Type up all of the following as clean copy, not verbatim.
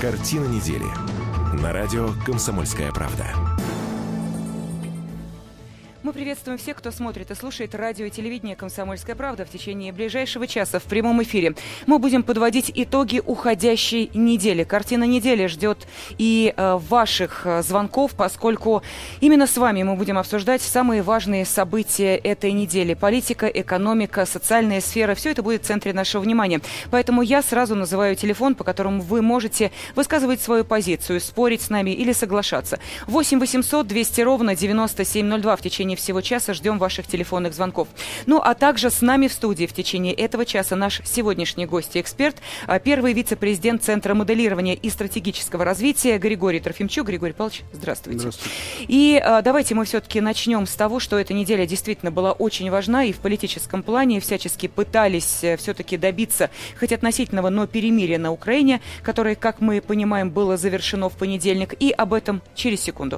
Картина недели. На радио «Комсомольская правда». Мы приветствуем всех, кто смотрит и слушает радио и телевидение «Комсомольская правда» в течение ближайшего часа в прямом эфире. Мы будем подводить итоги уходящей недели. Картина недели ждет и ваших звонков, поскольку именно с вами мы будем обсуждать самые важные события этой недели. Политика, экономика, социальная сфера – все это будет в центре нашего внимания. Поэтому я сразу называю телефон, по которому вы можете высказывать свою позицию, спорить с нами или соглашаться. 8 800 200 ровно 9702 в течение всего часа ждем ваших телефонных звонков. Ну, а также с нами в студии в течение этого часа наш сегодняшний гость и эксперт, первый вице-президент Центра моделирования и стратегического развития Григорий Трофимчук. Григорий Павлович, здравствуйте. Здравствуйте. И давайте мы все-таки начнем с того, что эта неделя действительно была очень важна и в политическом плане всячески пытались все-таки добиться хоть относительного, но перемирия на Украине, которое, как мы понимаем, было завершено в понедельник. И об этом через секунду.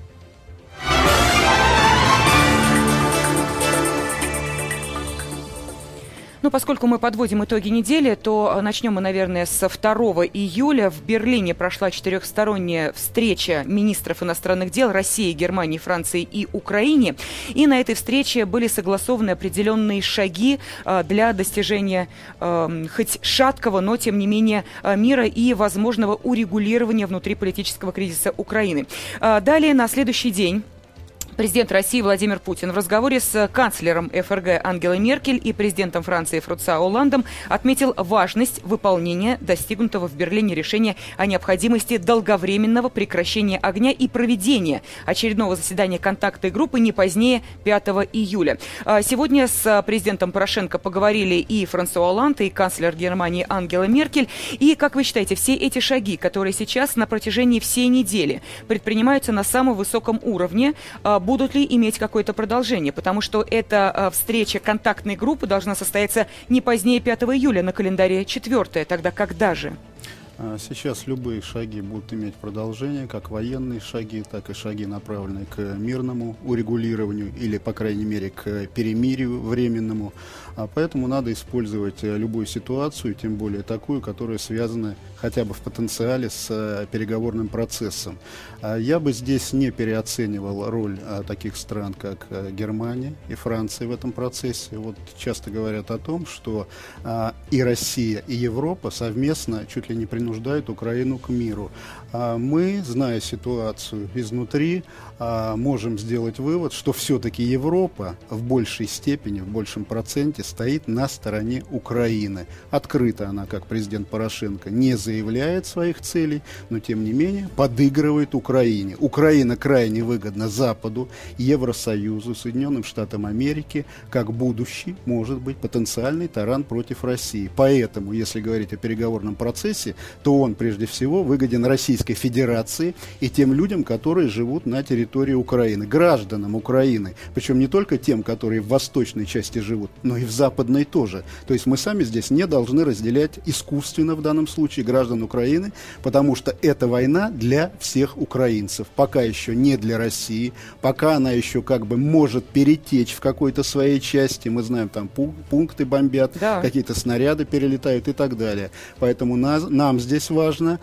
Ну, поскольку мы подводим итоги недели, то начнем мы, наверное, с 2 июля. В Берлине прошла четырехсторонняя встреча министров иностранных дел России, Германии, Франции и Украины. И на этой встрече были согласованы определенные шаги для достижения хоть шаткого, но, тем не менее, мира и возможного урегулирования внутриполитического кризиса Украины. Далее, на следующий день, президент России Владимир Путин в разговоре с канцлером ФРГ Ангелой Меркель и президентом Франции Фруцуа Олландом отметил важность выполнения достигнутого в Берлине решения о необходимости долговременного прекращения огня и проведения очередного заседания контактной группы не позднее 5 июля. Сегодня с президентом Порошенко поговорили и Франсуа Олланд, и канцлер Германии Ангела Меркель. И, как вы считаете, все эти шаги, которые сейчас на протяжении всей недели предпринимаются на самом высоком уровне, будут ли иметь какое-то продолжение? Потому что эта встреча контактной группы должна состояться не позднее 5 июля, на календаре 4. Тогда когда же? Сейчас любые шаги будут иметь продолжение, как военные шаги, так и шаги, направленные к мирному урегулированию или, по крайней мере, к перемирию временному. Поэтому надо использовать любую ситуацию, тем более такую, которая связана хотя бы в потенциале с переговорным процессом. Я бы здесь не переоценивал роль таких стран, как Германия и Франция в этом процессе. Вот часто говорят о том, что и Россия, и Европа совместно чуть ли не принуждают Украину к миру. Мы, зная ситуацию изнутри, можем сделать вывод, что все-таки Европа в большей степени, в большем проценте стоит на стороне Украины. Открыто она, как президент Порошенко, не заявляет своих целей, но тем не менее подыгрывает Украине. Украина крайне выгодна Западу, Евросоюзу, Соединенным Штатам Америки, как будущий, может быть, потенциальный таран против России. Поэтому, если говорить о переговорном процессе, то он прежде всего выгоден Российской Федерации и тем людям, которые живут на территории Украины, гражданам Украины, причем не только тем, которые в восточной части живут, но и в западной тоже. То есть мы сами здесь не должны разделять искусственно в данном случае граждан Украины, потому что эта война для всех украинцев, пока еще не для России, пока она еще как бы может перетечь в какой-то своей части, мы знаем, там пункты бомбят, да, какие-то снаряды перелетают и так далее. Поэтому нам здесь важно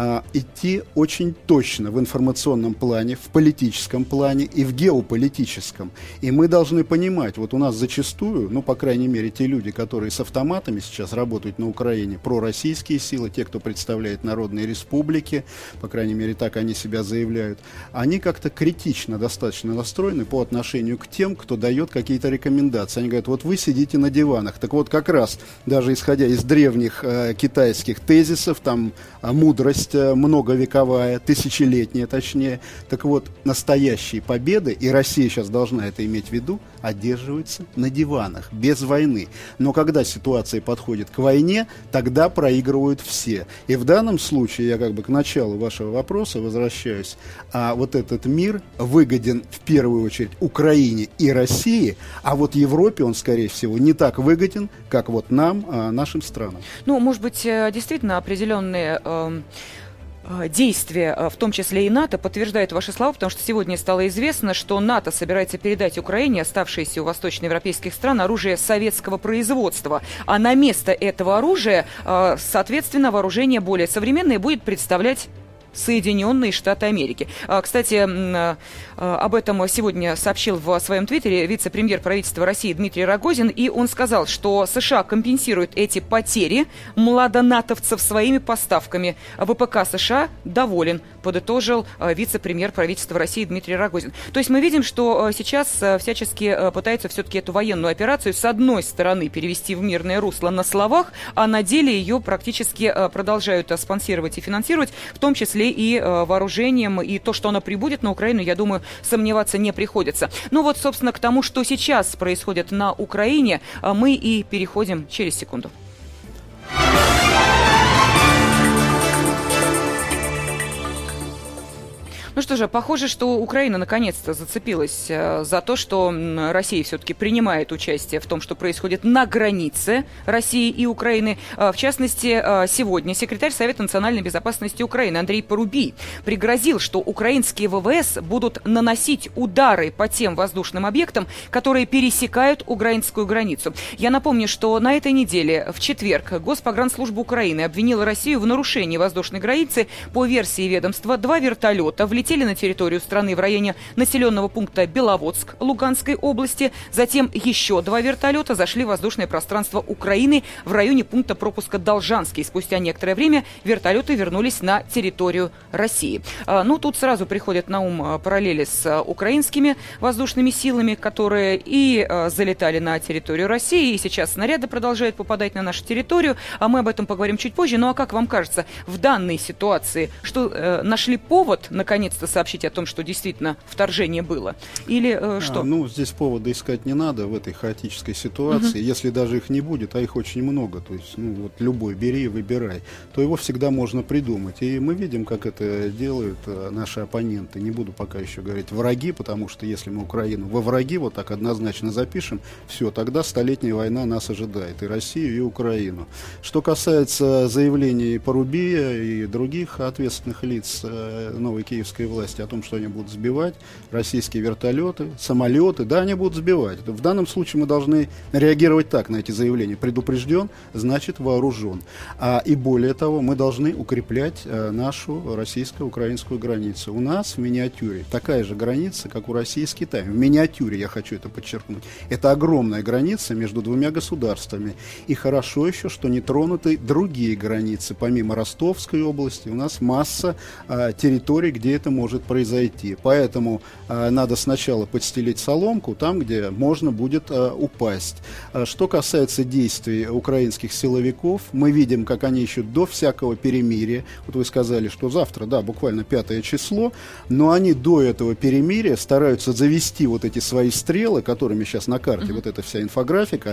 идти очень точно в информационном плане, в политическом плане и в геополитическом. И мы должны понимать, вот у нас зачастую, ну, по крайней мере, те люди, которые с автоматами сейчас работают на Украине, пророссийские силы, те, кто представляет народные республики, по крайней мере, так они себя заявляют, они как-то критично достаточно настроены по отношению к тем, кто дает какие-то рекомендации. Они говорят, вот вы сидите на диванах. Так вот, как раз, даже исходя из древних китайских тезисов, там мудрость многовековая, тысячелетняя точнее, так вот, настоящие победы, и Россия сейчас должна это иметь в виду, одерживаются на диванах, без войны. Но когда ситуация подходит к войне, тогда проигрывают все. И в данном случае, я как бы к началу вашего вопроса возвращаюсь, вот этот мир выгоден в первую очередь Украине и России, а вот Европе он, скорее всего, не так выгоден, как вот нам, нашим странам. Ну, может быть, действительно определенные действия, в том числе и НАТО, подтверждают ваши слова, потому что сегодня стало известно, что НАТО собирается передать Украине, оставшееся у восточноевропейских стран, оружие советского производства. А на место этого оружия, соответственно, вооружение более современное будет представлять Соединенные Штаты Америки. Кстати, об этом сегодня сообщил в своем твиттере вице-премьер правительства России Дмитрий Рогозин, и он сказал, что США компенсируют эти потери младонатовцев своими поставками. ВПК США доволен, подытожил вице-премьер правительства России Дмитрий Рогозин. То есть мы видим, что сейчас всячески пытаются все-таки эту военную операцию с одной стороны перевести в мирное русло на словах, а на деле ее практически продолжают спонсировать и финансировать, в том числе и вооружением, и то, что оно прибудет на Украину, я думаю, сомневаться не приходится. Ну вот, собственно, к тому, что сейчас происходит на Украине, мы и переходим через секунду. Ну что же, похоже, что Украина наконец-то зацепилась за то, что Россия все-таки принимает участие в том, что происходит на границе России и Украины. В частности, сегодня секретарь Совета национальной безопасности Украины Андрей Парубий пригрозил, что украинские ВВС будут наносить удары по тем воздушным объектам, которые пересекают украинскую границу. Я напомню, что на этой неделе, в четверг, Госпогранслужба Украины обвинила Россию в нарушении воздушной границы. По версии ведомства, 2 вертолета влетели на территорию страны в районе населенного пункта Беловодск Луганской области. Затем еще 2 вертолета зашли в воздушное пространство Украины в районе пункта пропуска Должанский. Спустя некоторое время вертолеты вернулись на территорию России. Ну, тут сразу приходят на ум параллели с украинскими воздушными силами, которые и залетали на территорию России, и сейчас снаряды продолжают попадать на нашу территорию. А мы об этом поговорим чуть позже. Ну, а как вам кажется, в данной ситуации, что нашли повод, наконец-то, сообщить о том, что действительно вторжение было? Или что? Здесь повода искать не надо в этой хаотической ситуации. Если даже их не будет, а их очень много, то есть любой бери и выбирай, то его всегда можно придумать. И мы видим, как это делают наши оппоненты. Не буду пока еще говорить враги, потому что если мы Украину во враги вот так однозначно запишем, все, тогда столетняя война нас ожидает, и Россию, и Украину. Что касается заявлений Парубия и других ответственных лиц новой киевской власти о том, что они будут сбивать российские вертолеты, самолеты, да, они будут сбивать. В данном случае мы должны реагировать так на эти заявления. Предупрежден, значит вооружен. И более того, мы должны укреплять нашу российско-украинскую границу. У нас в миниатюре такая же граница, как у России с Китаем. В миниатюре, я хочу это подчеркнуть. Это огромная граница между двумя государствами. И хорошо еще, что не тронуты другие границы. Помимо Ростовской области, у нас масса территорий, где это может произойти. Поэтому надо сначала подстелить соломку там, где можно будет упасть. Что касается действий украинских силовиков, мы видим, как они еще до всякого перемирия, вот вы сказали, что завтра, да, буквально 5 число, но они до этого перемирия стараются завести вот эти свои стрелы, которыми сейчас на карте вот эта вся инфографика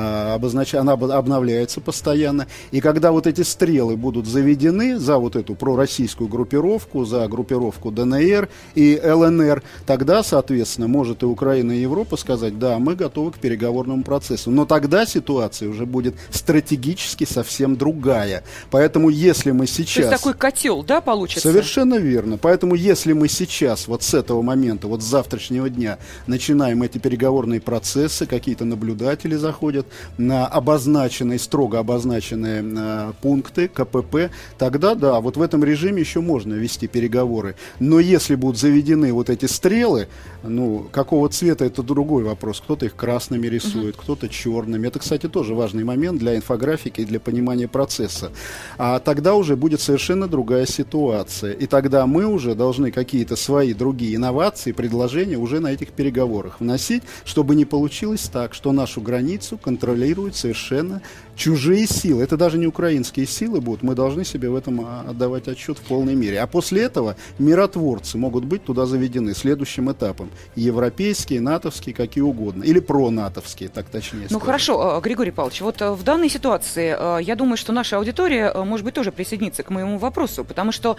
она обновляется постоянно. И когда вот эти стрелы будут заведены за вот эту пророссийскую группировку, за группировку ДНР и ЛНР, тогда, соответственно, может и Украина, и Европа сказать, да, мы готовы к переговорному процессу. Но тогда ситуация уже будет стратегически совсем другая. Поэтому если мы сейчас... То есть такой котел, да, получится? Совершенно верно. Поэтому если мы сейчас, вот с этого момента, вот с завтрашнего дня, начинаем эти переговорные процессы, какие-то наблюдатели заходят на обозначенные, строго обозначенные пункты КПП, тогда, да, вот в этом режиме еще можно вести переговоры. Но если будут заведены вот эти стрелы, какого цвета, это другой вопрос. Кто-то их красными рисует, кто-то черными. Это, кстати, тоже важный момент для инфографики и для понимания процесса. А тогда уже будет совершенно другая ситуация. И тогда мы уже должны какие-то свои другие инновации, предложения уже на этих переговорах вносить, чтобы не получилось так, что нашу границу контролируют совершенно чужие силы. Это даже не украинские силы будут. Мы должны себе в этом отдавать отчет в полной мере. А после этого мировые миротворцы могут быть туда заведены следующим этапом. Европейские, натовские, какие угодно. Или пронатовские, так точнее Ну скажем. хорошо, Григорий Павлович, вот в данной ситуации я думаю, что наша аудитория, может быть, тоже присоединится к моему вопросу, потому что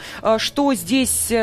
здесь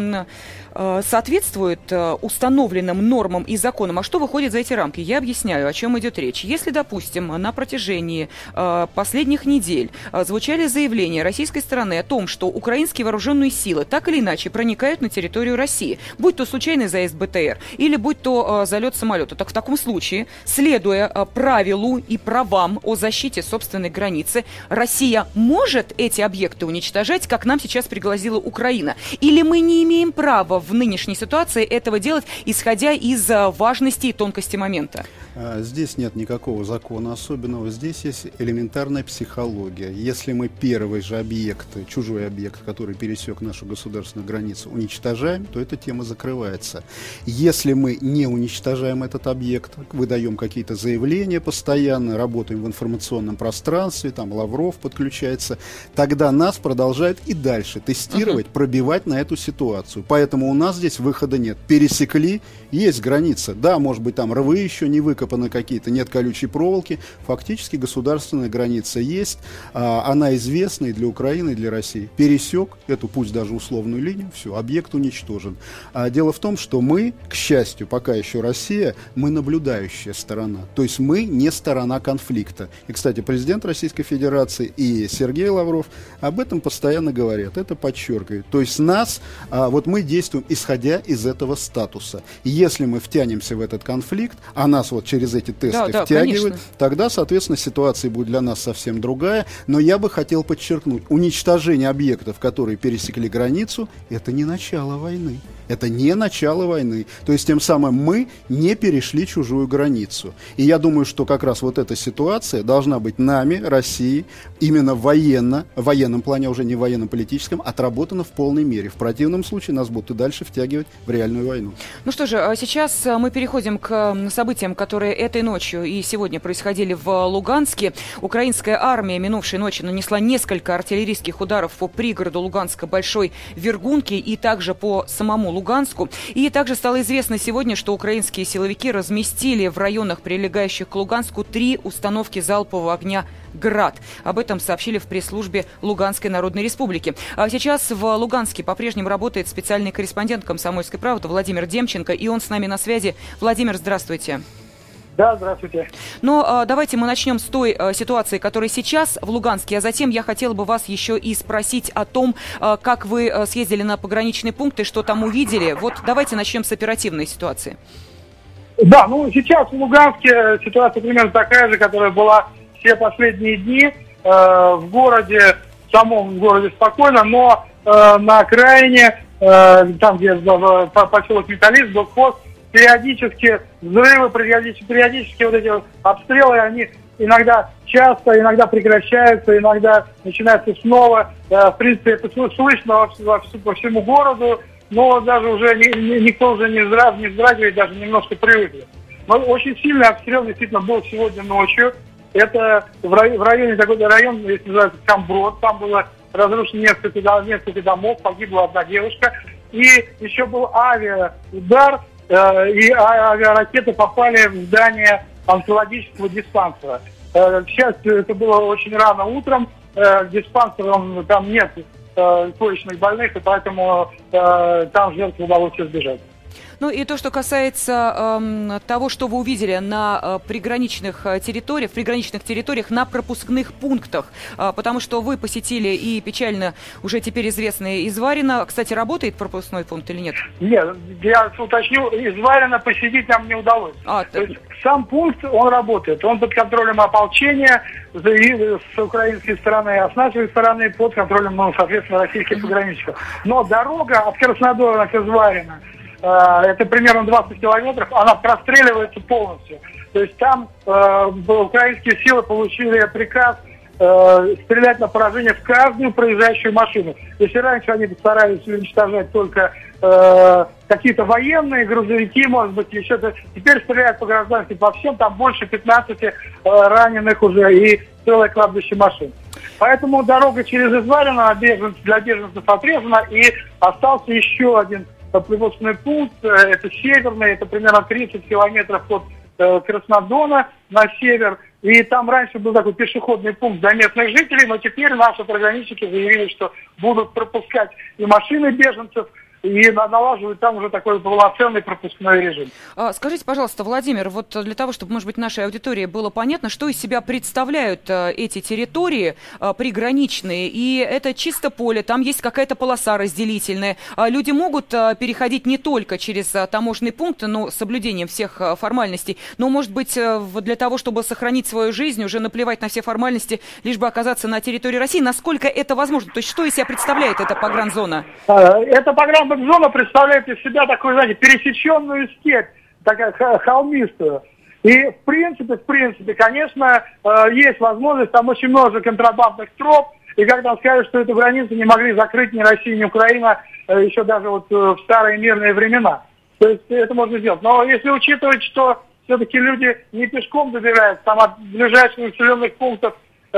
соответствует установленным нормам и законам, а что выходит за эти рамки? Я объясняю, о чем идет речь. Если, допустим, на протяжении последних недель звучали заявления российской стороны о том, что украинские вооруженные силы так или иначе проникают на территорию России, будь то случайный заезд БТР или будь то залет самолета, так в таком случае, следуя правилу и правам о защите собственной границы, Россия может эти объекты уничтожать, как нам сейчас пригрозила Украина? Или мы не имеем права в нынешней ситуации этого делать, исходя из важности и тонкости момента? Здесь нет никакого закона особенного. Здесь есть элементарная психология. Если мы первый же объект, чужой объект, который пересек нашу государственную границу, уничтожаем, то эта тема закрывается. Если мы не уничтожаем этот объект, выдаем какие-то заявления постоянно, работаем в информационном пространстве, там Лавров подключается, тогда нас продолжают и дальше тестировать, пробивать на эту ситуацию. Поэтому у нас здесь выхода нет. Пересекли, есть граница. Да, может быть, там рвы еще не выкопаны какие-то, нет колючей проволоки. Фактически государственная граница есть. Она известна и для Украины, и для России. Пересек эту, пусть даже условную линию, все, объект уничтожен. Дело в том, что мы, к счастью, пока еще Россия, мы наблюдающая сторона. То есть мы не сторона конфликта. И, кстати, президент Российской Федерации и Сергей Лавров об этом постоянно говорят. Это подчеркивают. То есть нас, вот мы действуем исходя из этого статуса. Если мы втянемся в этот конфликт, а нас вот через эти тесты втягивают, тогда, соответственно, ситуация будет для нас совсем другая. Но я бы хотел подчеркнуть, уничтожение объектов, которые пересекли границу, это не начало войны. Это не начало войны. То есть, тем самым мы не перешли чужую границу. И я думаю, что как раз вот эта ситуация должна быть нами, Россией, именно в военном плане, уже не в военно-политическом, отработана в полной мере. В противном случае нас будут и дальше втягивать в реальную войну. Ну что же, сейчас мы переходим к событиям, которые этой ночью и сегодня происходили в Луганске. Украинская армия минувшей ночью нанесла несколько артиллерийских ударов по пригороду Луганска Большой Вергунки и также по самому Луганску. И также стало известно сегодня, что украинские силовики разместили в районах, прилегающих к Луганску, 3 установки залпового огня «Град». Об этом сообщили в пресс-службе Луганской Народной Республики. А сейчас в Луганске по-прежнему работает специальный корреспондент «Комсомольской правды» Владимир Демченко, и он с нами на связи. Владимир, здравствуйте. Да, здравствуйте. Но давайте мы начнем с той ситуации, которая сейчас в Луганске, а затем я хотела бы вас еще и спросить о том, как вы съездили на пограничные пункты, что там увидели. Вот давайте начнем с оперативной ситуации. Да, ну сейчас в Луганске ситуация примерно такая же, которая была все последние дни. В городе, в самом городе спокойно, но на окраине, там где поселок Металлист, блокпост, периодически взрывы, периодически вот эти обстрелы, они иногда часто, иногда прекращаются, иногда начинаются снова. В принципе, это слышно по всему городу, но даже уже никто уже не вздрагивает, даже немножко привыкли. Но очень сильный обстрел действительно был сегодня ночью. Это в районе, такой район, если называется Камброд, там было разрушено несколько домов, погибла одна девушка. И еще был авиаудар, и авиаракеты попали в здание онкологического диспансера. К счастью, это было очень рано утром. Диспансером там нет коечных больных, и поэтому там жертву удалось избежать. Ну и то, что касается того, что вы увидели на приграничных территориях, на пропускных пунктах, потому что вы посетили и печально уже теперь известный Изварино. Кстати, работает пропускной пункт или нет? Нет, я уточню, Изварино посетить нам не удалось. То есть сам пункт, он работает, он под контролем ополчения с украинской стороны, а с нашей стороны под контролем, соответственно, российских пограничников. Но дорога от Краснодара к Изварино, это примерно 20 километров, она простреливается полностью. То есть там украинские силы получили приказ стрелять на поражение в каждую проезжающую машину. Если раньше они старались уничтожать только какие-то военные, грузовики, может быть, еще то, теперь стреляют по гражданским по всем, там больше 15 раненых уже и целое кладбище машин. Поэтому дорога через Изварина для беженцев отрезана, и остался еще один пропускной пункт, это северный, это примерно 30 километров от Краснодона на север. И там раньше был такой пешеходный пункт для местных жителей, но теперь наши пограничники заявили, что будут пропускать и машины беженцев, и налаживают там уже такой полноценный пропускной режим. Скажите, пожалуйста, Владимир, вот для того, чтобы, может быть, нашей аудитории было понятно, что из себя представляют эти территории приграничные, и это чисто поле, там есть какая-то полоса разделительная. Люди могут переходить не только через таможенный пункт, но с соблюдением всех формальностей, но, может быть, для того, чтобы сохранить свою жизнь, уже наплевать на все формальности, лишь бы оказаться на территории России. Насколько это возможно? То есть что из себя представляет эта погранзона? Это погранзона представляет из себя такую, знаете, пересеченную степь, такая холмистую. И в принципе, конечно, есть возможность, там очень много контрабандных троп, и как нам сказали, что эту границу не могли закрыть ни Россия, ни Украина еще даже вот в старые мирные времена. То есть это можно сделать. Но если учитывать, что все-таки люди не пешком добираются, там от ближайших населенных пунктов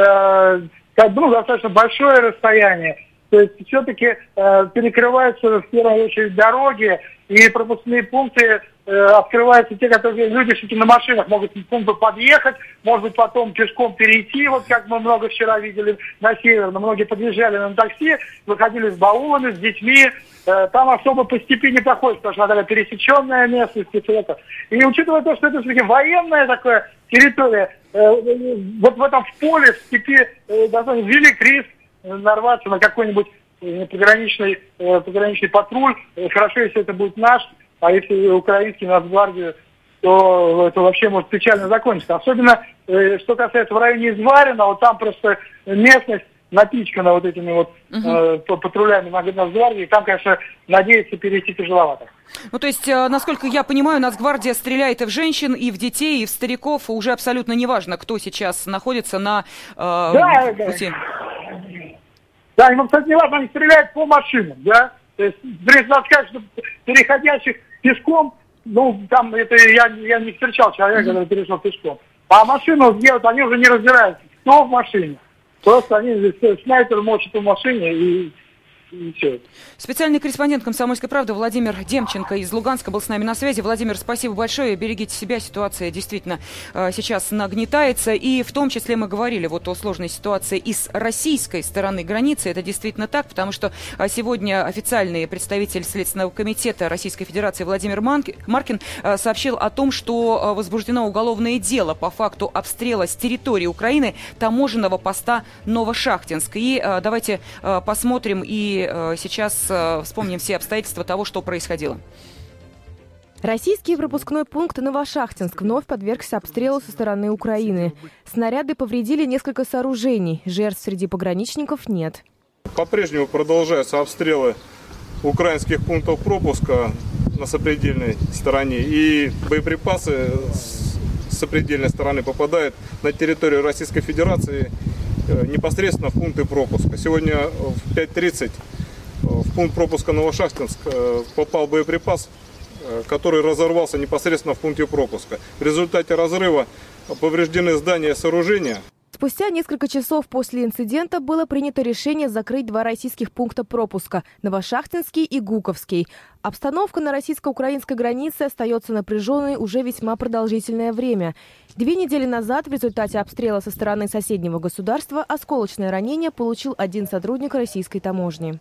достаточно большое расстояние, то есть все-таки перекрываются в первую очередь дороги, и пропускные пункты открываются те, которые люди все-таки на машинах могут к пункту подъехать, может быть, потом пешком перейти, вот как мы много вчера видели на север, но многие подъезжали на такси, выходили с баулами, с детьми, там особо по степи не проходит, потому что она пересеченная местность, и учитывая то, что это все-таки военная такая территория, вот в этом поле, в степи, достаточно велик риск нарваться на какой-нибудь пограничный патруль. Хорошо, если это будет наш, а если украинский Нацгвардию, то это вообще может печально закончиться. Особенно, что касается в районе Изварина, вот там просто местность напичкана вот этими вот патрулями Нацгвардии, там, конечно, надеяться перейти тяжеловато. Ну, то есть, насколько я понимаю, Нацгвардия стреляет и в женщин, и в детей, и в стариков, уже абсолютно неважно, кто сейчас находится на пути. Да, ему, кстати, не важно, они стреляют по машинам, да. То есть, надо сказать, что переходящих пешком, там это я не встречал человека, который перешел пешком. А машину делают, они уже не разбираются, кто в машине. Просто они снайпер мочат в машине и все. Специальный корреспондент «Комсомольской правды» Владимир Демченко из Луганска был с нами на связи. Владимир, спасибо большое. Берегите себя. Ситуация действительно сейчас нагнетается. И в том числе мы говорили вот о сложной ситуации и с российской стороны границы. Это действительно так, потому что сегодня официальный представитель Следственного комитета Российской Федерации Владимир Маркин сообщил о том, что возбуждено уголовное дело по факту обстрела с территории Украины таможенного поста Новошахтинск. И давайте посмотрим и сейчас вспомним все обстоятельства того, что происходило. Российский пропускной пункт Новошахтинск вновь подвергся обстрелу со стороны Украины. Снаряды повредили несколько сооружений. Жертв среди пограничников нет. По-прежнему продолжаются обстрелы украинских пунктов пропуска на сопредельной стороне. И боеприпасы с сопредельной стороны попадают на территорию Российской Федерации непосредственно в пункты пропуска. Сегодня в 5:30 в пункт пропуска Новошахтинск попал боеприпас, который разорвался непосредственно в пункте пропуска. В результате разрыва повреждены здания и сооружения. Спустя несколько часов после инцидента было принято решение закрыть два российских пункта пропуска – Новошахтинский и Гуковский. Обстановка на российско-украинской границе остается напряженной уже весьма продолжительное время. 2 недели назад в результате обстрела со стороны соседнего государства осколочное ранение получил один сотрудник российской таможни.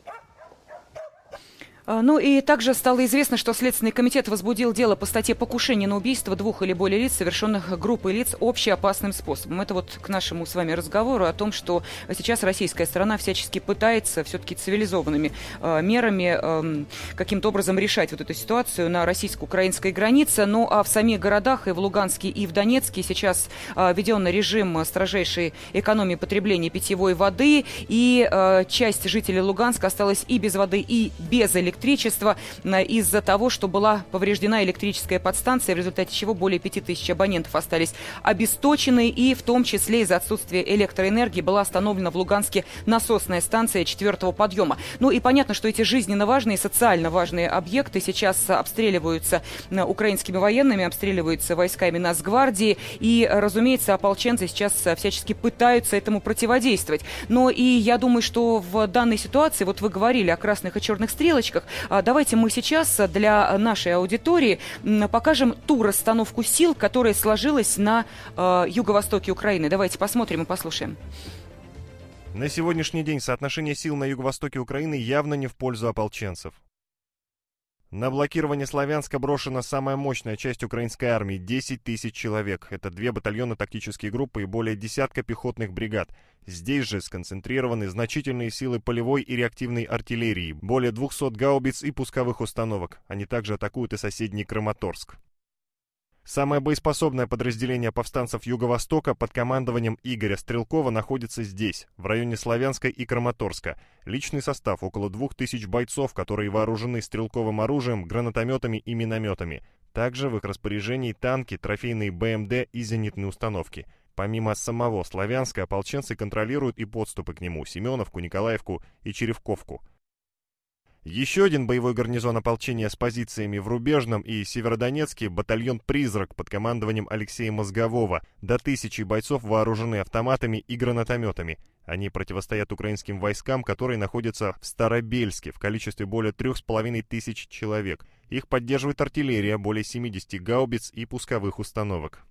Ну и также стало известно, что Следственный комитет возбудил дело по статье покушения на убийство 2 или более лиц, совершенных группой лиц общеопасным способом. Это вот к нашему с вами разговору о том, что сейчас российская сторона всячески пытается все-таки цивилизованными мерами каким-то образом решать вот эту ситуацию на российско-украинской границе. Ну а в самих городах и в Луганске, и в Донецке сейчас введен режим строжайшей экономии потребления питьевой воды. И часть жителей Луганска осталась и без воды, и без электричества. электричества из-за того, что была повреждена электрическая подстанция, в результате чего более 5000 абонентов остались обесточены, и в том числе из-за отсутствия электроэнергии была остановлена в Луганске насосная станция 4-го подъема. Ну и понятно, что эти жизненно важные, социально важные объекты сейчас обстреливаются украинскими военными, обстреливаются войсками Нацгвардии, и, разумеется, ополченцы сейчас всячески пытаются этому противодействовать. Но и я думаю, что в данной ситуации, вот вы говорили о красных и черных стрелочках, давайте мы сейчас для нашей аудитории покажем ту расстановку сил, которая сложилась на юго-востоке Украины. Давайте посмотрим и послушаем. На сегодняшний день соотношение сил на юго-востоке Украины явно не в пользу ополченцев. На блокирование Славянска брошена самая мощная часть украинской армии – 10 тысяч человек. Это 2 батальонно-тактические группы и более десятка пехотных бригад. Здесь же сконцентрированы значительные силы полевой и реактивной артиллерии, более 200 гаубиц и пусковых установок. Они также атакуют и соседний Краматорск. Самое боеспособное подразделение повстанцев Юго-Востока под командованием Игоря Стрелкова находится здесь, в районе Славянска и Краматорска. Личный состав около 2000 бойцов, которые вооружены стрелковым оружием, гранатометами и минометами. Также в их распоряжении танки, трофейные БМД и зенитные установки. Помимо самого Славянска, ополченцы контролируют и подступы к нему – Семеновку, Николаевку и Черевковку. Еще один боевой гарнизон ополчения с позициями в Рубежном и Северодонецке – батальон «Призрак» под командованием Алексея Мозгового. До 1000 бойцов вооружены автоматами и гранатометами. Они противостоят украинским войскам, которые находятся в Старобельске в количестве более 3500 человек. Их поддерживает артиллерия, более 70 гаубиц и пусковых установок.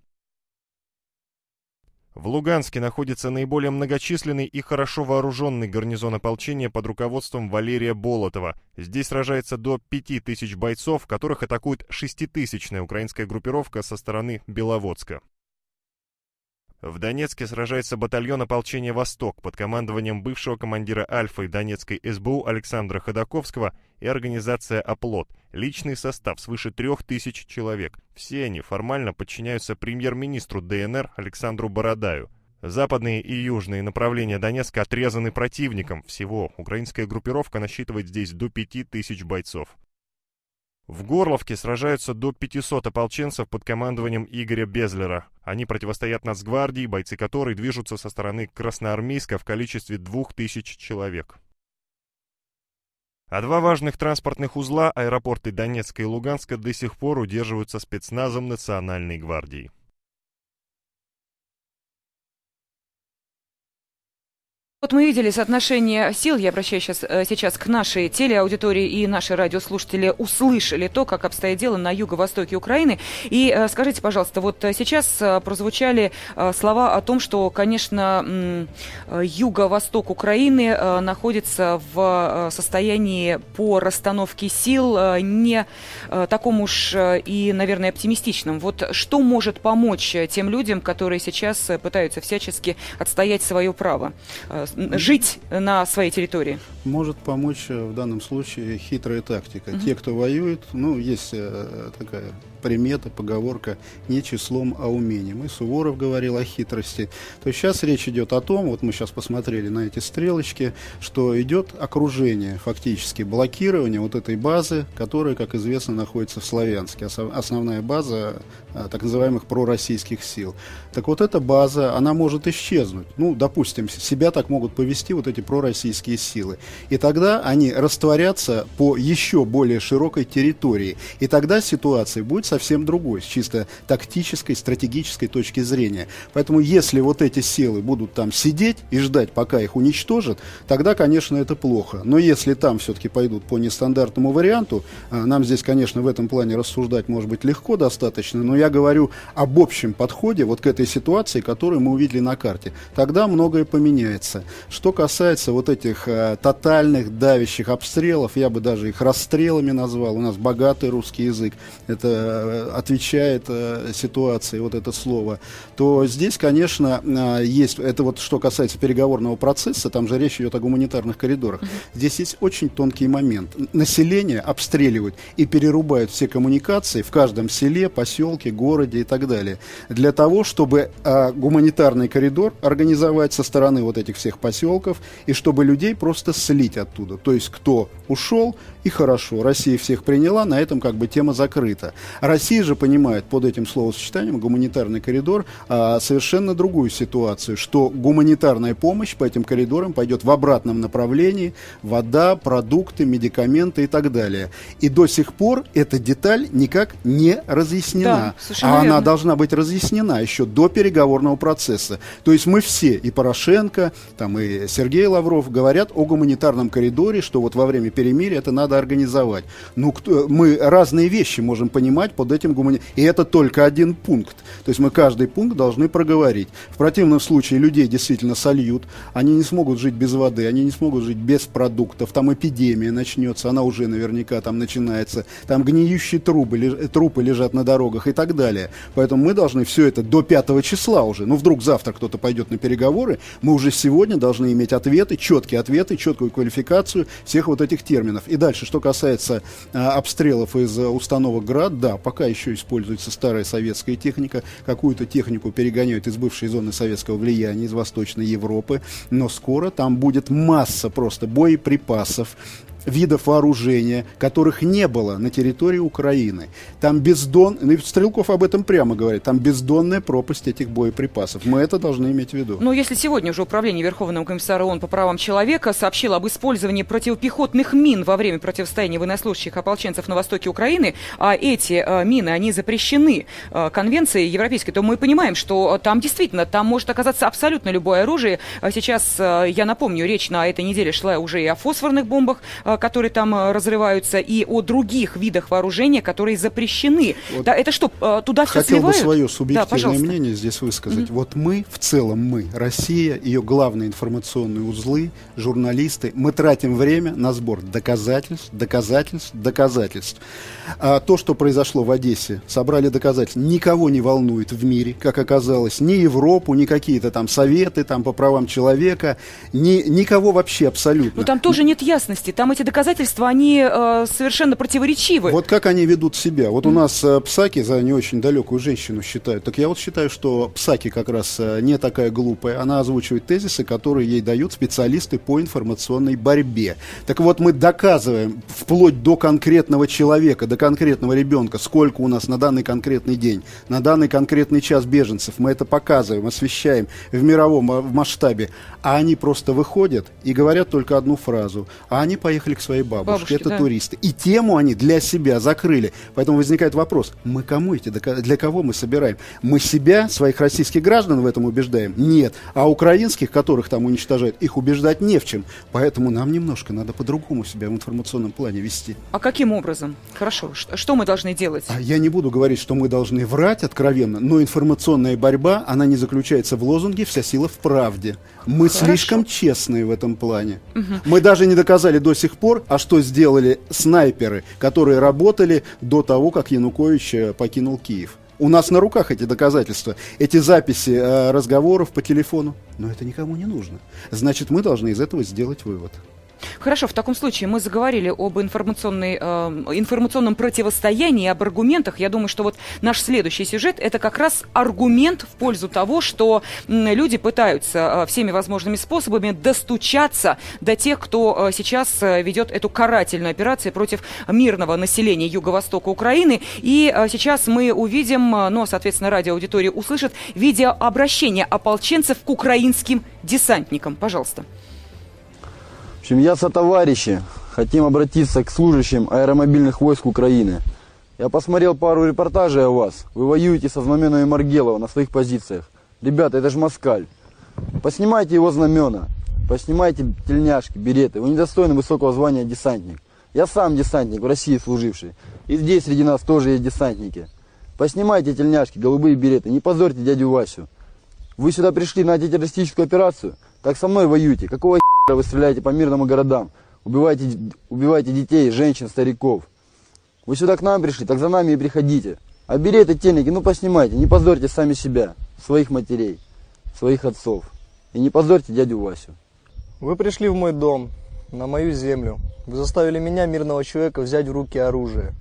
В Луганске находится наиболее многочисленный и хорошо вооруженный гарнизон ополчения под руководством Валерия Болотова. Здесь сражается до 5000 бойцов, которых атакует 6000-я украинская группировка со стороны Беловодска. В Донецке сражается батальон ополчения «Восток» под командованием бывшего командира Альфы Донецкой СБУ Александра Ходаковского и организация «Оплот». Личный состав свыше 3000 человек. Все они формально подчиняются премьер-министру ДНР Александру Бородаю. Западные и южные направления Донецка отрезаны противником. Всего украинская группировка насчитывает здесь до 5000 бойцов. В Горловке сражаются до 500 ополченцев под командованием Игоря Безлера. Они противостоят Нацгвардии, бойцы которой движутся со стороны Красноармейска в количестве 2000 человек. А 2 важных транспортных узла, аэропорты Донецка и Луганска, до сих пор удерживаются спецназом Национальной гвардии. Вот мы видели соотношение сил, я обращаюсь сейчас к нашей телеаудитории, и наши радиослушатели услышали то, как обстоит дело на юго-востоке Украины. И скажите, пожалуйста, вот сейчас прозвучали слова о том, что, конечно, юго-восток Украины находится в состоянии по расстановке сил не таком уж и, наверное, оптимистичном. Вот что может помочь тем людям, которые сейчас пытаются всячески отстоять свое право? Жить на своей территории? Может помочь в данном случае хитрая тактика. Те, кто воюет, есть такая примета, поговорка «не числом, а умением». И Суворов говорил о хитрости. То есть сейчас речь идет о том, вот мы сейчас посмотрели на эти стрелочки, что идет окружение, фактически блокирование вот этой базы, которая, как известно, находится в Славянске. Основная база так называемых пророссийских сил. Так вот эта база, она может исчезнуть. Допустим, себя так могут повести вот эти пророссийские силы. И тогда они растворятся по еще более широкой территории. И тогда ситуация будет совсем другой, с чисто тактической, стратегической точки зрения. Поэтому если вот эти силы будут там сидеть и ждать, пока их уничтожат, тогда, конечно, это плохо. Но если там все-таки пойдут по нестандартному варианту, нам здесь, конечно, в этом плане рассуждать может быть легко достаточно, но я говорю об общем подходе вот к этой ситуации, которую мы увидели на карте. Тогда многое поменяется. Что касается вот этих тотальных давящих обстрелов, я бы даже их расстрелами назвал. У нас богатый русский язык. Это отвечает ситуации вот это слово, то здесь, конечно, есть, это вот что касается переговорного процесса, там же речь идет о гуманитарных коридорах. Здесь есть очень тонкий момент. Население обстреливают и перерубают все коммуникации в каждом селе, поселке, городе и так далее. Для того, чтобы гуманитарный коридор организовать со стороны вот этих всех поселков, и чтобы людей просто слить оттуда. То есть, кто ушел, и хорошо, Россия всех приняла, на этом как бы тема закрыта. Россия же понимает под этим словосочетанием гуманитарный коридор совершенно другую ситуацию, что гуманитарная помощь по этим коридорам пойдет в обратном направлении: вода, продукты, медикаменты и так далее. И до сих пор эта деталь никак не разъяснена. Да, она должна быть разъяснена еще до переговорного процесса. То есть мы все, и Порошенко, там, и Сергей Лавров, говорят о гуманитарном коридоре, что вот во время перемирия это надо организовать. Ну, мы разные вещи можем понимать под этим гуманитарным. И это только один пункт. То есть мы каждый пункт должны проговорить. В противном случае людей действительно сольют, они не смогут жить без воды, они не смогут жить без продуктов, там эпидемия начнется, она уже наверняка там начинается, там гниющие трупы лежат на дорогах и так далее. Поэтому мы должны все это до 5 числа уже, ну вдруг завтра кто-то пойдет на переговоры, мы уже сегодня должны иметь ответы, четкую квалификацию всех вот этих терминов. И дальше, что касается обстрелов из установок ГРАД, да, пока еще используется старая советская техника, какую-то технику перегоняют из бывшей зоны советского влияния, из Восточной Европы, но скоро там будет масса просто боеприпасов, видов вооружения, которых не было на территории Украины. Там Стрелков об этом прямо говорит, там бездонная пропасть этих боеприпасов. Мы это должны иметь в виду. Но если сегодня уже Управление Верховного комиссара ООН по правам человека сообщило об использовании противопехотных мин во время противостояния военнослужащих ополченцев на востоке Украины, а эти мины, они запрещены Конвенцией Европейской, то мы понимаем, что там действительно, там может оказаться абсолютно любое оружие. Сейчас, я напомню, речь на этой неделе шла уже и о фосфорных бомбах, которые там разрываются, и о других видах вооружения, которые запрещены. Вот да, это что, туда все сливают? Хотел бы свое субъективное мнение здесь высказать. Вот мы, в целом Россия, ее главные информационные узлы, журналисты, мы тратим время на сбор доказательств. То, что произошло в Одессе, собрали доказательства, никого не волнует в мире, как оказалось, ни Европу, ни какие-то там советы там, по правам человека, никого вообще абсолютно. Но там тоже нет ясности, там эти доказательства, они совершенно противоречивы. Вот как они ведут себя. Вот у нас Псаки за не очень далекую женщину считают. Так я вот считаю, что Псаки как раз не такая глупая. Она озвучивает тезисы, которые ей дают специалисты по информационной борьбе. Так вот, мы доказываем вплоть до конкретного человека, до конкретного ребенка, сколько у нас на данный конкретный день, на данный конкретный час беженцев. Мы это показываем, освещаем в мировом масштабе. А они просто выходят и говорят только одну фразу. А они поехали к своей бабушке, это да. Туристы. И тему они для себя закрыли. Поэтому возникает вопрос, мы кому для кого мы собираем? Мы себя, своих российских граждан в этом убеждаем? Нет. А украинских, которых там уничтожают, их убеждать не в чем. Поэтому нам немножко надо по-другому себя в информационном плане вести. А каким образом? Хорошо. Что мы должны делать? Я не буду говорить, что мы должны врать откровенно, но информационная борьба, она не заключается в лозунге «вся сила в правде». Мы слишком честные в этом плане. Мы даже не доказали до сих пор, а что сделали снайперы, которые работали до того, как Янукович покинул Киев. У нас на руках эти доказательства, эти записи разговоров по телефону. Но это никому не нужно. Значит, мы должны из этого сделать вывод. Хорошо, в таком случае мы заговорили об информационном противостоянии, об аргументах. Я думаю, что вот наш следующий сюжет – это как раз аргумент в пользу того, что люди пытаются всеми возможными способами достучаться до тех, кто сейчас ведет эту карательную операцию против мирного населения юго-востока Украины. И сейчас мы увидим, ну, соответственно, радиоаудитория услышит видеообращение ополченцев к украинским десантникам. Пожалуйста. В общем, я сотоварищи хотим обратиться к служащим аэромобильных войск Украины. Я посмотрел пару репортажей о вас. Вы воюете со знаменами Маргелова на своих позициях. Ребята, это же москаль. Поснимайте его знамена, поснимайте тельняшки, береты. Вы недостойны высокого звания десантник. Я сам десантник, в России служивший. И здесь среди нас тоже есть десантники. Поснимайте тельняшки, голубые береты, не позорьте дядю Васю. Вы сюда пришли на антитеррористическую операцию? Так со мной воюете. Какого вы стреляете по мирным городам? Убиваете детей, женщин, стариков. Вы сюда к нам пришли, так за нами и приходите. А береты-тельники, ну поснимайте, не позорьте сами себя, своих матерей, своих отцов. И не позорьте дядю Васю. Вы пришли в мой дом, на мою землю. Вы заставили меня, мирного человека, взять в руки оружие.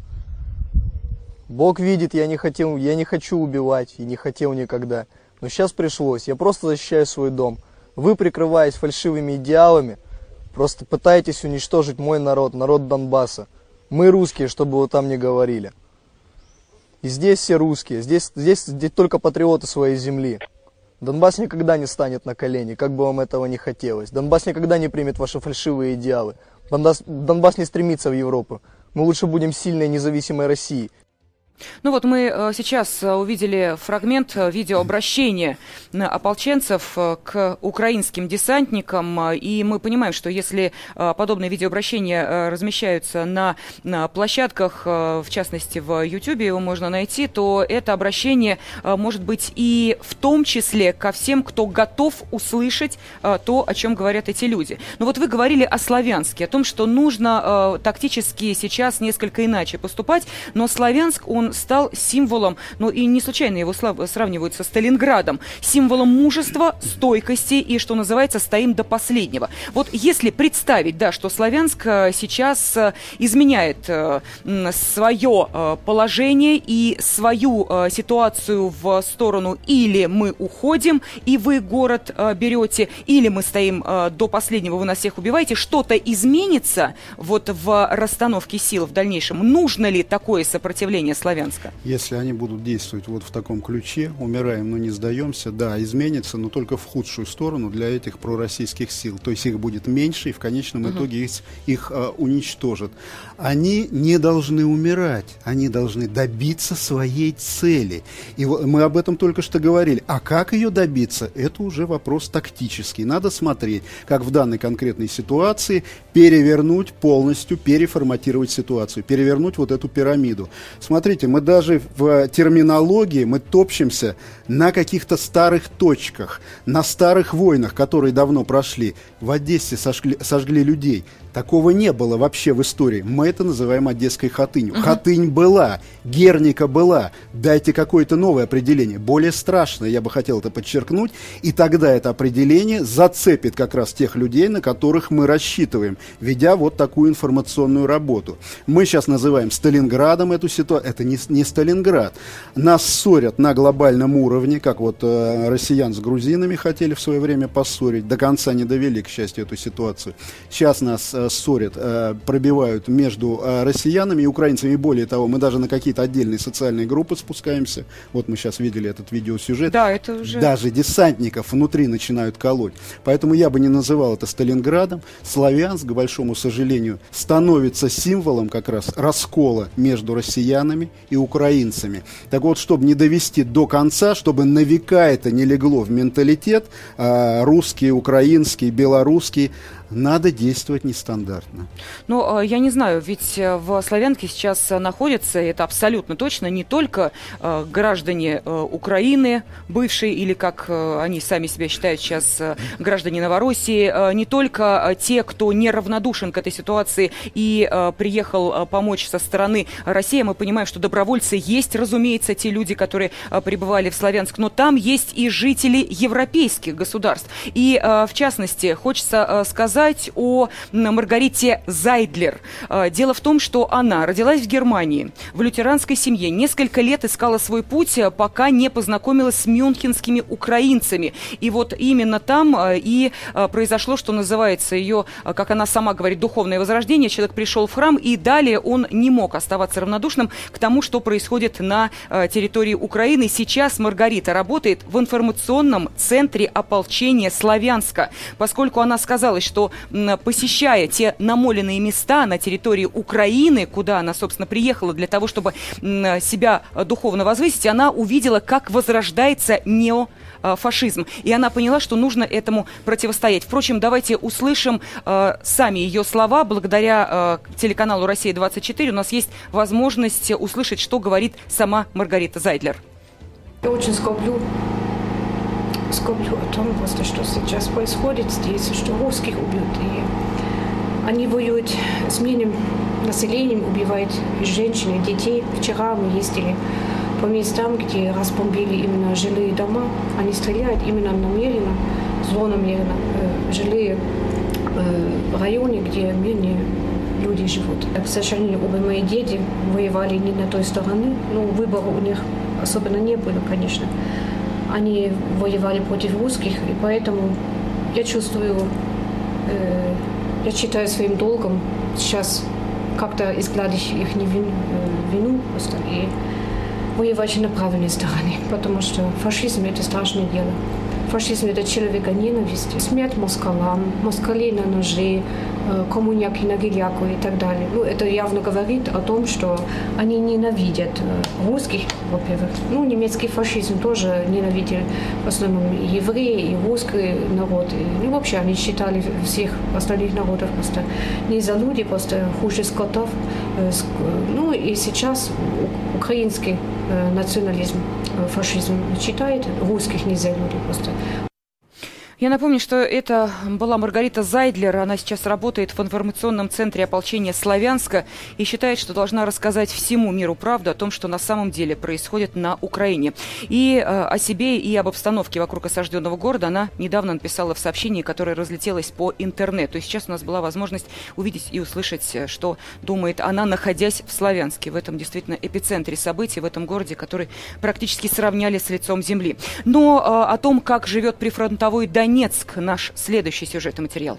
Бог видит, я не хочу убивать и не хотел никогда. Но сейчас пришлось, я просто защищаю свой дом. Вы, прикрываясь фальшивыми идеалами, просто пытаетесь уничтожить мой народ, народ Донбасса. Мы русские, чтобы вы там не говорили. И здесь все русские, здесь только патриоты своей земли. Донбасс никогда не станет на колени, как бы вам этого не хотелось. Донбасс никогда не примет ваши фальшивые идеалы. Донбасс не стремится в Европу. Мы лучше будем сильной независимой Россией. Ну вот мы сейчас увидели фрагмент видеообращения ополченцев к украинским десантникам, и мы понимаем, что если подобные видеообращения размещаются на площадках, в частности в YouTube, его можно найти, то это обращение может быть и в том числе ко всем, кто готов услышать то, о чем говорят эти люди. Но вот вы говорили о Славянске, о том, что нужно тактически сейчас несколько иначе поступать, но Славянск, он стал символом, ну и не случайно его сравнивают со Сталинградом, символом мужества, стойкости и, что называется, стоим до последнего. Вот если представить, да, что Славянск сейчас изменяет свое положение и свою ситуацию в сторону или мы уходим, и вы город берете, или мы стоим до последнего, вы нас всех убиваете, что-то изменится вот в расстановке сил в дальнейшем? Нужно ли такое сопротивление Славянска? Если они будут действовать вот в таком ключе, умираем, но не сдаемся, да, изменится, но только в худшую сторону для этих пророссийских сил. То есть их будет меньше, и в конечном итоге их уничтожат. Они не должны умирать, они должны добиться своей цели. И мы об этом только что говорили. А как ее добиться, это уже вопрос тактический. Надо смотреть, как в данной конкретной ситуации перевернуть полностью, переформатировать ситуацию, перевернуть вот эту пирамиду. Смотрите, мы даже в терминологии мы топчемся на каких-то старых точках, на старых войнах, которые давно прошли. В Одессе сожгли людей. Такого не было вообще в истории. Мы это называем Одесской Хатынью. Хатынь была, Герника была. Дайте какое-то новое определение, более страшное, я бы хотел это подчеркнуть. И тогда это определение зацепит как раз тех людей, на которых мы рассчитываем, ведя вот такую информационную работу. Мы сейчас называем Сталинградом эту ситуацию. Это не Сталинград. Нас ссорят на глобальном уровне, как вот россиян с грузинами хотели в свое время поссорить. До конца не довели, к счастью, эту ситуацию. Сейчас нас ссорят, пробивают между россиянами и украинцами. И более того, мы даже на какие-то отдельные социальные группы спускаемся. Вот мы сейчас видели этот видеосюжет. Да, это уже... Даже десантников внутри начинают колоть. Поэтому я бы не называл это Сталинградом. Славянск, к большому сожалению, становится символом как раз раскола между россиянами и украинцами. Так вот, чтобы не довести до конца, чтобы на века это не легло в менталитет, русский, украинский, белорусский, надо действовать нестандартно. Ну, я не знаю, ведь в Славянске сейчас находятся, это абсолютно точно, не только граждане Украины, бывшие, или как они сами себя считают сейчас, граждане Новороссии, не только те, кто неравнодушен к этой ситуации и приехал помочь со стороны России. Мы понимаем, что добровольцы есть, разумеется, те люди, которые прибывали в Славянск, но там есть и жители европейских государств. И, в частности, хочется сказать о Маргарите Зайдлер. Дело в том, что она родилась в Германии, в лютеранской семье, несколько лет искала свой путь, пока не познакомилась с мюнхенскими украинцами. И вот именно там и произошло, что называется, ее, как она сама говорит, духовное возрождение. Человек пришел в храм, и далее он не мог оставаться равнодушным к тому, что происходит на территории Украины. Сейчас Маргарита работает в информационном центре ополчения Славянска, поскольку она сказала, что посещая те намоленные места на территории Украины, куда она, собственно, приехала для того, чтобы себя духовно возвысить, она увидела, как возрождается неофашизм. И она поняла, что нужно этому противостоять. Впрочем, давайте услышим сами ее слова. Благодаря телеканалу «Россия-24» у нас есть возможность услышать, что говорит сама Маргарита Зайдлер. Я очень скорблю о том, что сейчас происходит здесь, что русских убьют. И они воюют с мирным населением, убивают женщин и детей. Вчера мы ездили по местам, где разбомбили именно жилые дома. Они стреляют именно намеренно, злонамеренно, жилые районы, где мирные люди живут. К сожалению, оба мои дети воевали не на той стороне, но выбора у них особенно не было, конечно. Они воевали против русских, и поэтому я чувствую, я считаю своим долгом сейчас как-то изгладить их вину просто и воевать на правильной стороне, потому что фашизм – это страшное дело. Фашизм – это человеконенависть, смерть москалам, москалей на ножи, коммуняки на гиляку и так далее. Ну, это явно говорит о том, что они ненавидят русских, во-первых. Ну, немецкий фашизм тоже ненавидели в основном и евреи, и русский народ. И вообще они считали всех остальных народов просто не за люди, просто хуже скотов. Ну, и сейчас украинский национализм, фашизм считает русских не за люди просто. Я напомню, что это была Маргарита Зайдлер. Она сейчас работает в информационном центре ополчения «Славянска» и считает, что должна рассказать всему миру правду о том, что на самом деле происходит на Украине. И о себе, и об обстановке вокруг осажденного города она недавно написала в сообщении, которое разлетелось по интернету. И сейчас у нас была возможность увидеть и услышать, что думает она, находясь в Славянске, в этом действительно эпицентре событий, в этом городе, который практически сравняли с лицом земли. Но о том, как живет прифронтовой Донецк, наш следующий сюжетный материал.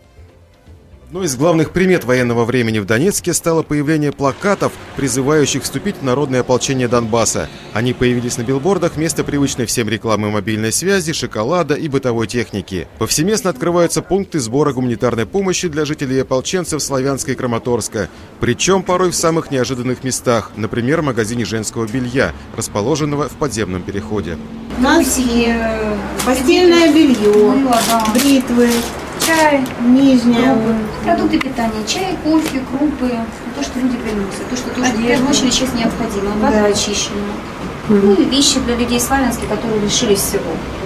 Одной из главных примет военного времени в Донецке стало появление плакатов, призывающих вступить в народное ополчение Донбасса. Они появились на билбордах вместо привычной всем рекламы мобильной связи, шоколада и бытовой техники. Повсеместно открываются пункты сбора гуманитарной помощи для жителей и ополченцев Славянска и Краматорска. Причем порой в самых неожиданных местах, например, в магазине женского белья, расположенного в подземном переходе. У нас постельное белье, бритвы, чай, нижняя, продукты питания, чай, кофе, крупы, то, что люди приносят, то, что тоже в первую очередь сейчас необходимо, вода очищенная. Ну и вещи для людей славянских, которые лишились всего.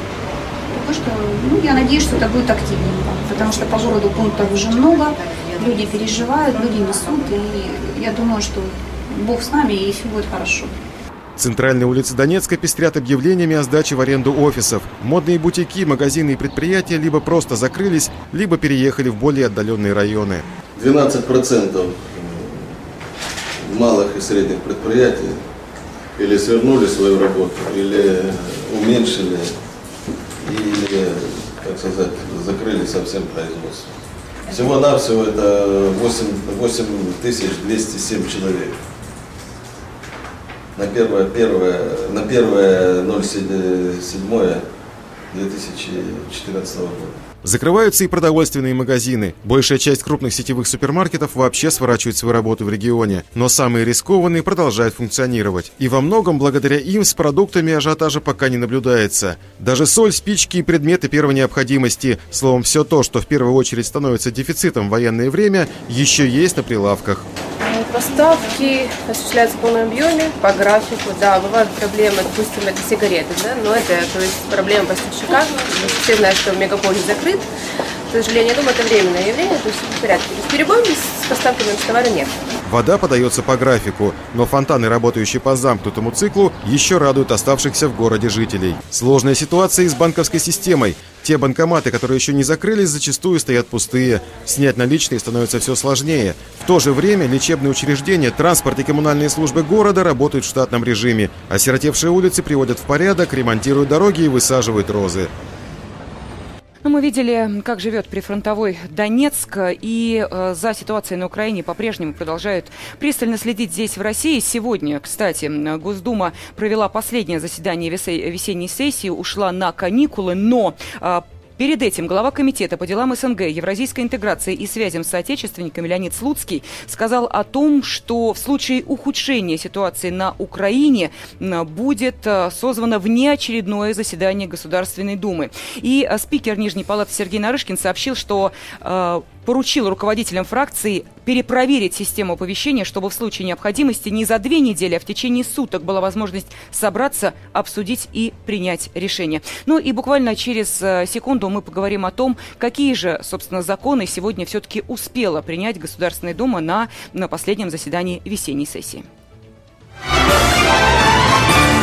То, что, я надеюсь, что это будет активненько, потому что по городу пунктов уже много, люди переживают, люди несут, и я думаю, что Бог с нами, и все будет хорошо. Центральные улицы Донецка пестрят объявлениями о сдаче в аренду офисов. Модные бутики, магазины и предприятия либо просто закрылись, либо переехали в более отдаленные районы. 12% малых и средних предприятий или свернули свою работу, или уменьшили, или, так сказать, закрыли совсем производство. Всего-навсего это 8207 человек. На 1.07.2014 года. Закрываются и продовольственные магазины. Большая часть крупных сетевых супермаркетов вообще сворачивает свою работу в регионе. Но самые рискованные продолжают функционировать. И во многом благодаря им с продуктами ажиотажа пока не наблюдается. Даже соль, спички и предметы первой необходимости, словом, все то, что в первую очередь становится дефицитом в военное время, еще есть на прилавках. Поставки осуществляются в полном объеме, по графику, да, бывают проблемы, допустим, это сигареты, да, но это, то есть, проблема поставщика, все знают, что мегаполис закрыт, к сожалению, я думаю, это временное явление, то есть в порядке, то есть перебоев с поставками товара нет. Вода подается по графику, но фонтаны, работающие по замкнутому циклу, еще радуют оставшихся в городе жителей. Сложная ситуация и с банковской системой. Те банкоматы, которые еще не закрылись, зачастую стоят пустые. Снять наличные становится все сложнее. В то же время лечебные учреждения, транспорт и коммунальные службы города работают в штатном режиме. Осиротевшие улицы приводят в порядок, ремонтируют дороги и высаживают розы. Но мы видели, как живет прифронтовой Донецк, и за ситуацией на Украине по-прежнему продолжают пристально следить здесь, в России. Сегодня, кстати, Госдума провела последнее заседание весенней сессии, ушла на каникулы, но... Перед этим глава комитета по делам СНГ, евразийской интеграции и связям с соотечественниками Леонид Слуцкий сказал о том, что в случае ухудшения ситуации на Украине будет созвано внеочередное заседание Государственной Думы. И спикер Нижней палаты Сергей Нарышкин сообщил, что поручил руководителям фракции перепроверить систему оповещения, чтобы в случае необходимости не за 2 недели, а в течение суток была возможность собраться, обсудить и принять решение. Ну и буквально через секунду мы поговорим о том, какие же, собственно, законы сегодня все-таки успела принять Государственная Дума на последнем заседании весенней сессии.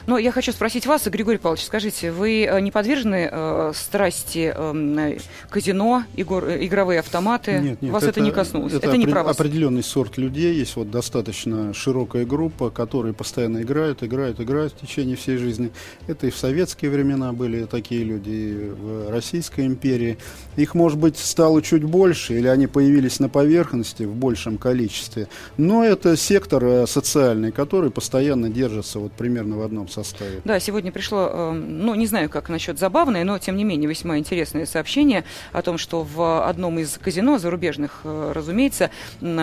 Но я хочу спросить вас, Григорий Павлович, скажите, вы не подвержены страсти казино, игровые автоматы? Нет, вас это не коснулось? Это не про вас? Определенный сорт людей, есть вот достаточно широкая группа, которые постоянно играют в течение всей жизни. Это и в советские времена были такие люди, и в Российской империи. Их, может быть, стало чуть больше, или они появились на поверхности в большем количестве. Но это сектор социальный, который постоянно держится вот примерно в одном составе. Да, сегодня пришло, ну, не знаю, как насчет забавное, но, тем не менее, весьма интересное сообщение о том, что в одном из казино, зарубежных, разумеется,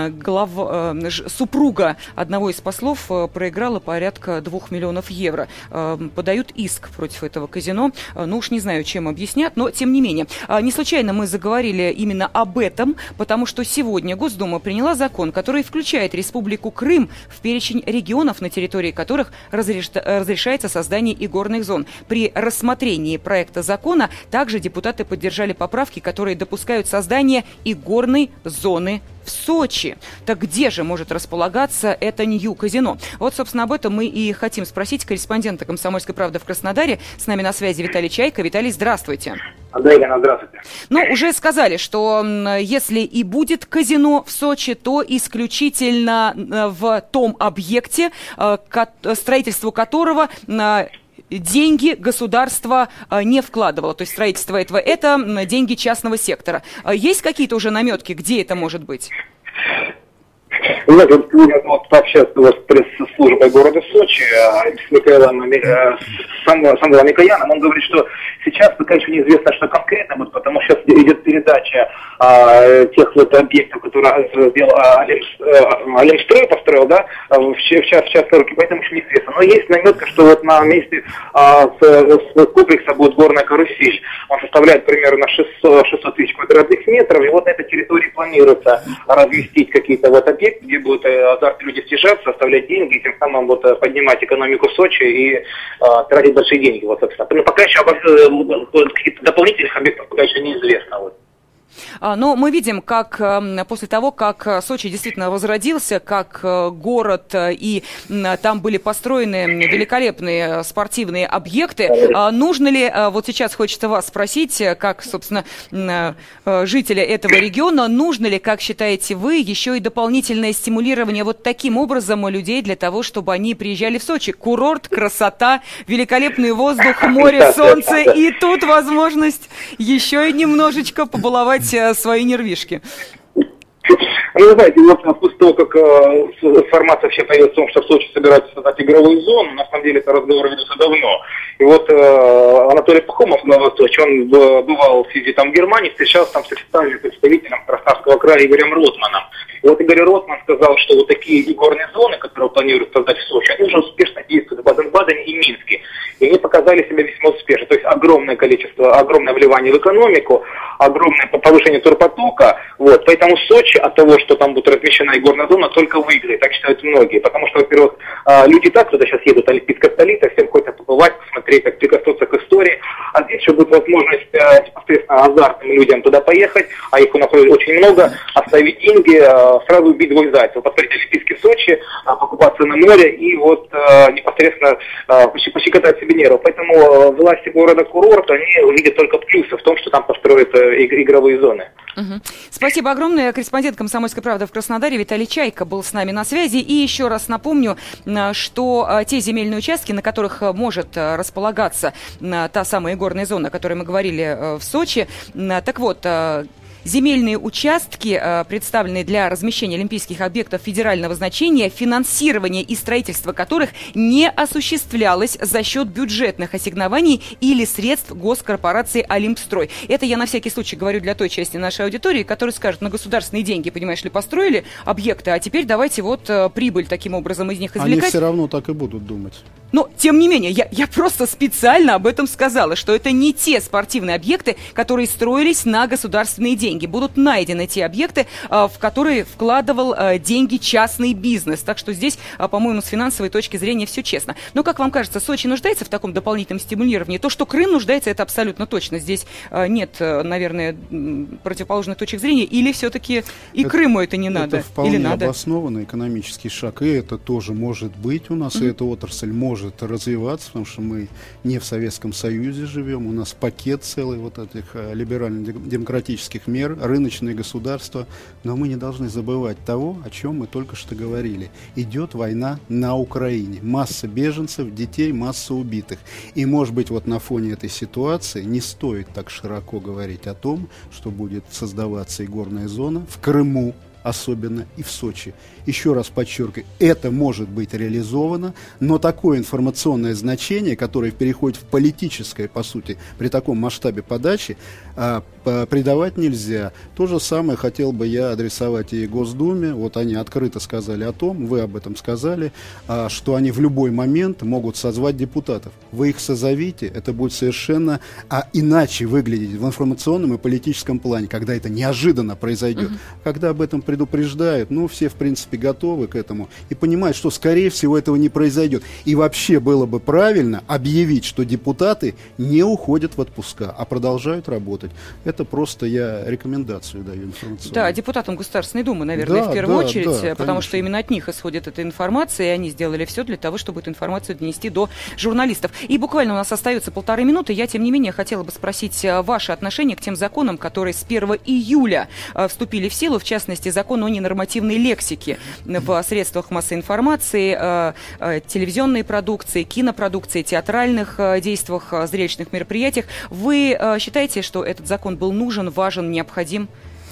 супруга одного из послов проиграла порядка 2 миллионов евро. Подают иск против этого казино. Ну уж не знаю, чем объяснят, но тем не менее. Не случайно мы заговорили именно об этом, потому что сегодня Госдума приняла закон, который включает Республику Крым в перечень регионов, на территории которых разрешается создание игорных зон. При рассмотрении проекта закона также депутаты поддержали поправки, которые допускают создание игорной зоны в Сочи. Так где же может располагаться это Нью-казино? Вот, собственно, об этом мы и хотим спросить корреспондента «Комсомольской правды» в Краснодаре. С нами на связи Виталий Чайка. Виталий, здравствуйте. Да, Елена, здравствуйте. Ну, уже сказали, что если и будет казино в Сочи, то исключительно в том объекте, строительству которого деньги государство не вкладывало. То есть строительство этого – это деньги частного сектора. Есть какие-то уже наметки, где это может быть? Вы знаете, вот пообщаться с пресс-службой города Сочи, с Микаэлом Самвелом Микояном, он говорит, что сейчас пока еще неизвестно, что конкретно будет, потому что сейчас идет передача тех вот объектов, которые сделал Алимстрой, построил, да, в частные руки, поэтому еще неизвестно. Но есть наметка, что вот на месте с комплекса будет горная карусель. Он составляет примерно 600 тысяч квадратных метров, и вот на этой территории планируется разместить какие-то вот объекты, где будут азартные люди стяжаться, оставлять деньги, и тем самым вот поднимать экономику Сочи и тратить большие деньги. Вот, собственно. Но пока еще каких-то дополнительных объектов пока еще неизвестно. Вот. Но мы видим, как после того, как Сочи действительно возродился как город, и там были построены великолепные спортивные объекты, нужно ли, вот сейчас хочется вас спросить, как, собственно, жителя этого региона, нужно ли, как считаете вы, еще и дополнительное стимулирование вот таким образом людей для того, чтобы они приезжали в Сочи? Курорт, красота, великолепный воздух, море, солнце, и тут возможность еще и немножечко побаловать свои нервишки. Ну, знаете, вот после того, как информация вообще появилась о том, что в Сочи собираются создать игровую зону, на самом деле это разговор ведется давно. И вот Анатолий Пахомов, он бывал с визитом в Германии, встречался там с официальным представителем Краснодарского края Игорем Ротманом. И вот Игорь Ротман сказал, что вот такие игорные зоны, которые планируют создать в Сочи, они уже успешно действуют в Баден-Бадене и Минске. И они показали себя весьма успешно. То есть огромное количество, огромное вливание в экономику, огромное повышение турпотока. Вот. Поэтому Сочи от того, что там будет размещена игорная зона, только выиграет. Так считают многие. Потому что, во-первых, люди так туда сейчас едут, олимпийская столица, всем хочется побывать, посмотреть, как прикоснуться к истории. А здесь еще будет возможность непосредственно азартным людям туда поехать, а их у нас очень много, оставить деньги, сразу убить двух зайцев. Посмотреть олимпийский Сочи, покупаться на море и вот непосредственно пощекотать себе нервы. Поэтому власти города-курорта, они увидят только плюсы в том, что там построят игровые зоны. Угу. Спасибо огромное. Корреспондент «Комсомольской правды» в Краснодаре Виталий Чайка был с нами на связи. И еще раз напомню, что те земельные участки, на которых может располагаться та самая игорная зона, о которой мы говорили в Сочи, так вот, земельные участки, представленные для размещения олимпийских объектов федерального значения, финансирование и строительство которых не осуществлялось за счет бюджетных ассигнований или средств госкорпорации «Олимпстрой». Это я на всякий случай говорю для той части нашей аудитории, которая скажет, на государственные деньги, понимаешь ли, построили объекты, а теперь давайте вот прибыль таким образом из них извлекать. Они все равно так и будут думать. Но, тем не менее, я просто специально об этом сказала, что это не те спортивные объекты, которые строились на государственные деньги. Будут найдены те объекты, в которые вкладывал деньги частный бизнес. Так что здесь, по-моему, с финансовой точки зрения все честно. Но, как вам кажется, Сочи нуждается в таком дополнительном стимулировании? То, что Крым нуждается, это абсолютно точно. Здесь нет, наверное, противоположных точек зрения. Или все-таки и Крыму это не надо? Это вполне или надо? Обоснованный экономический шаг. И это тоже может быть у нас, и эта отрасль может может развиваться, потому что мы не в Советском Союзе живем, у нас пакет целый вот этих либерально-демократических мер, рыночные государства, но мы не должны забывать того, о чем мы только что говорили. Идет война на Украине, масса беженцев, детей, масса убитых. И, может быть, вот на фоне этой ситуации не стоит так широко говорить о том, что будет создаваться игорная зона в Крыму, особенно и в Сочи. Еще раз подчеркиваю, это может быть реализовано, но такое информационное значение, которое переходит в политическое, по сути, при таком масштабе подачи, придавать нельзя. То же самое хотел бы я адресовать и Госдуме. Вот они открыто сказали о том, вы об этом сказали, что они в любой момент могут созвать депутатов. Вы их созовите, это будет совершенно иначе выглядеть в информационном и политическом плане, когда это неожиданно произойдет. Когда об этом предупреждают, все, в принципе, готовы к этому и понимают, что, скорее всего, этого не произойдет. И вообще было бы правильно объявить, что депутаты не уходят в отпуска, а продолжают работать. Это просто я рекомендацию даю информационную. Да, депутатам Государственной Думы, наверное, в первую очередь, потому что именно от них исходит эта информация, и они сделали все для того, чтобы эту информацию донести до журналистов. И буквально у нас остается 1,5 минуты. Я, тем не менее, хотела бы спросить ваше отношение к тем законам, которые с 1 июля вступили в силу, в частности, закон о ненормативной лексике в средствах массовой информации, телевизионной продукции, кинопродукции, театральных действиях, зрелищных мероприятиях. Вы считаете, что этот закон был нужен, важен, необходим?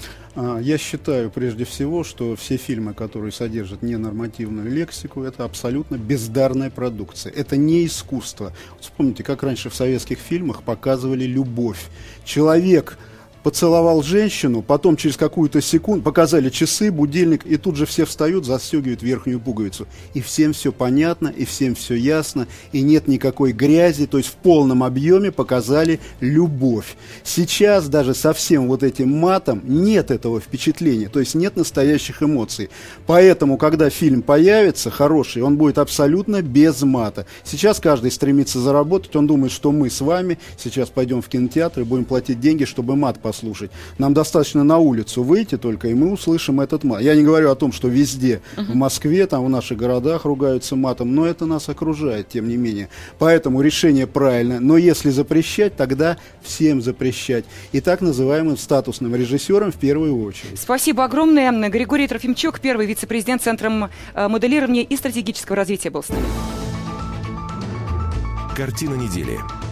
Я считаю, прежде всего, что все фильмы, которые содержат ненормативную лексику, это абсолютно бездарная продукция. Это не искусство. Вспомните, как раньше в советских фильмах показывали любовь. Человек поцеловал женщину, потом через какую-то секунду показали часы, будильник, и тут же все встают, застегивают верхнюю пуговицу. И всем все понятно, и всем все ясно, и нет никакой грязи, то есть в полном объеме показали любовь. Сейчас даже со всем вот этим матом нет этого впечатления, то есть нет настоящих эмоций. Поэтому, когда фильм появится, хороший, он будет абсолютно без мата. Сейчас каждый стремится заработать, он думает, что мы с вами сейчас пойдем в кинотеатр и будем платить деньги, чтобы мат послушать. Нам достаточно на улицу выйти только, и мы услышим этот мат. Я не говорю о том, что везде, в Москве, там в наших городах ругаются матом, но это нас окружает, тем не менее. Поэтому решение правильное. Но если запрещать, тогда всем запрещать. И так называемым статусным режиссерам в первую очередь. Спасибо огромное. Григорий Трофимчук, первый вице-президент Центра моделирования и стратегического развития, был с нами. Картина недели.